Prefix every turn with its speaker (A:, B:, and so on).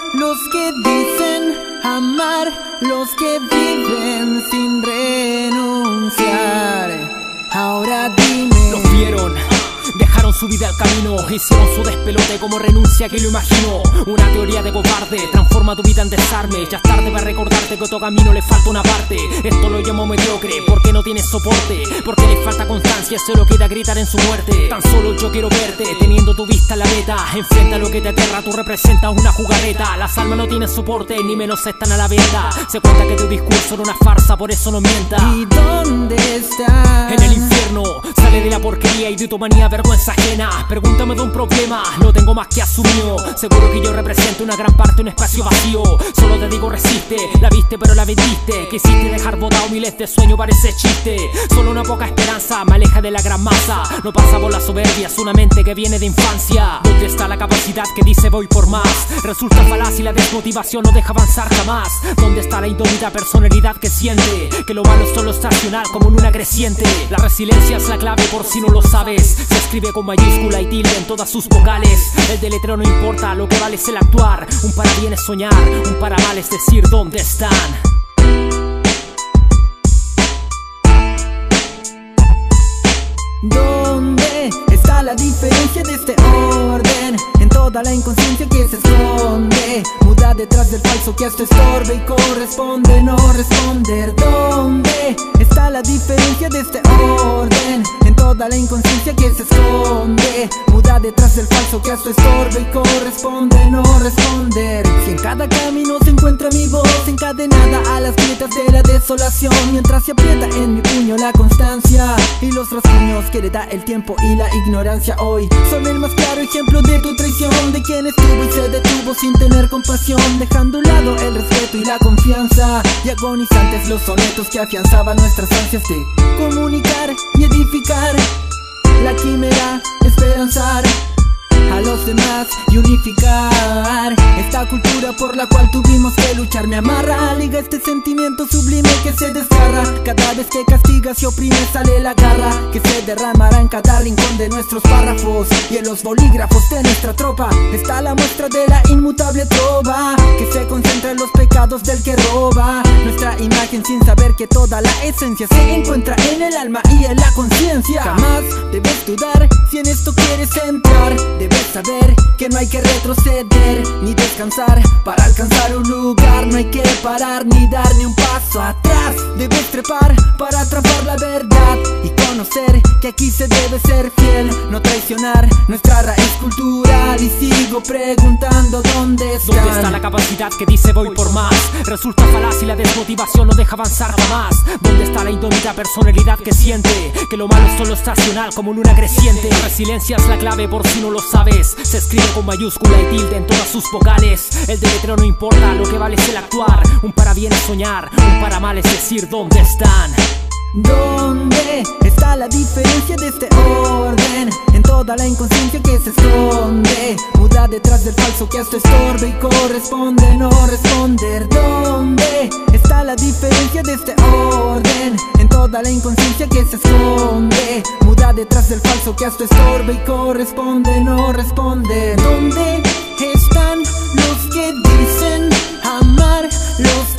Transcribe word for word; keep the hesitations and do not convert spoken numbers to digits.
A: los que dicen amar, los que viven sin renunciar. Ahora dime.
B: Los vieron, dejaron su vida al camino, hicieron su despelote como renuncia que lo imagino. Una teoría de cobarde transforma tu vida en desarme. Ya es tarde para recordarte que a tu camino le falta una parte. Esto lo llamo mediocre porque no tienes soporte, porque le falta constancia, solo queda gritar en su muerte. Tan solo yo quiero verte teniendo tu vista en la meta. Enfrenta lo que te aterra, tú representas una jugarreta. Las almas no tienen soporte, ni menos están a la venta. Se cuenta que tu discurso era una farsa, por eso no mienta.
A: ¿Y dónde estás?
B: En el infierno, sale de la porquería y de tu manía vergüenza ajena. Pregúntame de un problema, no tengo más que asumido. Seguro que yo represento una gran parte, un espacio vacío. Solo te digo resiste, la viste pero la vendiste. Quisiste dejar botado miles de sueños, parece chiste. Solo una poca esperanza me aleja de la gran masa. No pasa por la soberbia, es una mente que viene de infancia. ¿Dónde está la capacidad que dice voy por más? Resulta falaz y la desmotivación no deja avanzar jamás. ¿Dónde está la indómita personalidad que siente que lo malo es solo estacional como luna creciente? La resiliencia es la clave por si no lo sabes. Se escribe con mayúscula y tilde en todas sus vocales. El deletreo no importa, lo que vale es el actuar. Un para bien es soñar, un para mal es decir dónde están.
A: ¿Dónde está la diferencia de este orden? En toda la inconsciencia que se esconde, muda detrás del falso que hasta estorbe y corresponde no responder. ¿Dónde está la diferencia de este orden? En toda la inconsciencia que se esconde, muda detrás del falso que hasta estorbe y corresponde no responder. Si en cada camino se encuentra mi voz encadenada a las grietas de la desolación, mientras se aprieta en mi puño la constancia y los rasguños que le da el tiempo y la ignorancia, hoy son el más claro ejemplo de tu traición, de quien estuvo y se detuvo sin tener compasión, dejando a un lado el respeto y la confianza, y agonizantes los sonetos que afianzaban nuestras ansias de comunicar y edificar, la quimera, esperanzar a los demás y unificar esta cultura por la cual tuvimos que luchar. Me amarra, liga este sentimiento sublime que se desgarra. Cada vez que castigas y oprimes sale la garra que se derramará en cada rincón de nuestros párrafos y en los bolígrafos de nuestra tropa. Está la muestra de la inmutable trova que se concentra en los pecados del que roba nuestra imagen sin saber que toda la esencia se encuentra en el alma y en la conciencia. Jamás debes dudar si en esto quieres entrar. Debes saber que no hay que retroceder ni descansar para alcanzar un lugar. No hay que parar ni dar ni un paso atrás. Debes trepar para atrapar la verdad y conocer que aquí se debe ser fiel, no traicionar nuestra raíz cultural. Y sigo preguntando dónde están.
B: ¿Dónde está la capacidad que dice voy por más? Resulta falaz y la desmotivación no deja avanzar jamás. ¿Dónde está la indómita personalidad que siente que lo malo es solo estacional como luna creciente? La resiliencia es la clave por si no lo sabes. Se escribe con mayúscula y tilde en todas sus vocales. El deletreo no importa, lo que vale es el actuar. Un para bien es soñar, un para mal es decir dónde están.
A: ¿Dónde está la diferencia de este orden? En toda la inconsciencia que se esconde, muda detrás del falso que hasta estorbe y corresponde no responder. ¿Dónde está la diferencia de este orden? En toda la inconsciencia que se esconde, muda detrás del falso que hasta estorbe y corresponde no responder. ¿Dónde están los que dicen amar, los